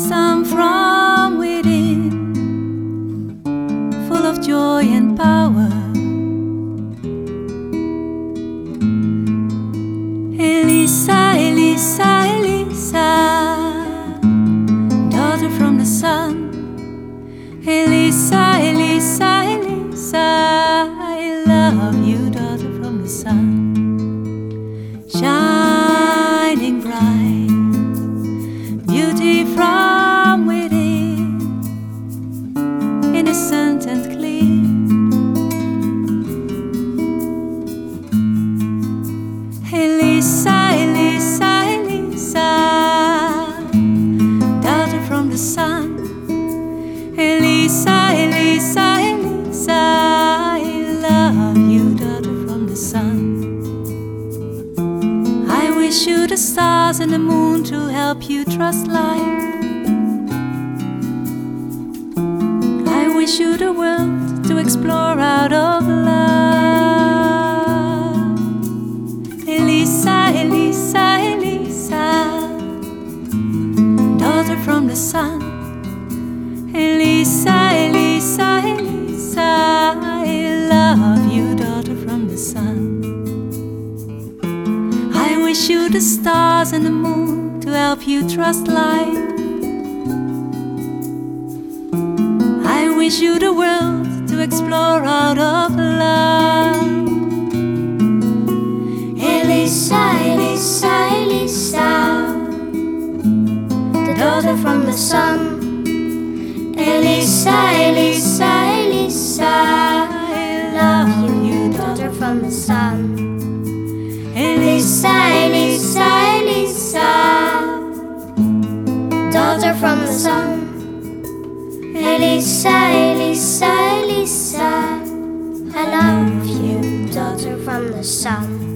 some from within, full of joy and power. Elisa, Elisa, Elisa, daughter from the sun. Elisa, Elisa, Elisa, I love you, daughter from the sun. Shining bright, beauty from within, innocent and clean. Elisa, Elisa, Elisa, daughter from the sun. Elisa, Elisa, Elisa, I love you, daughter from the sun. I wish you the stars and the moon to help you trust life. I wish you the world to explore out of love. Elisa, Elisa, Elisa, daughter from the sun. Elisa, Elisa, Elisa, I love you, daughter from the sun. I wish you the stars and the moon to help you trust life. I wish you the world to explore out of love. Elisa, Elisa, Elisa, the daughter from the sun. Elisa, Elisa, Elisa, I love you, daughter from the sun. Elisa, Elisa, Elisa, daughter from the sun. Elisa, Elisa, Elisa, I love you, daughter from the sun.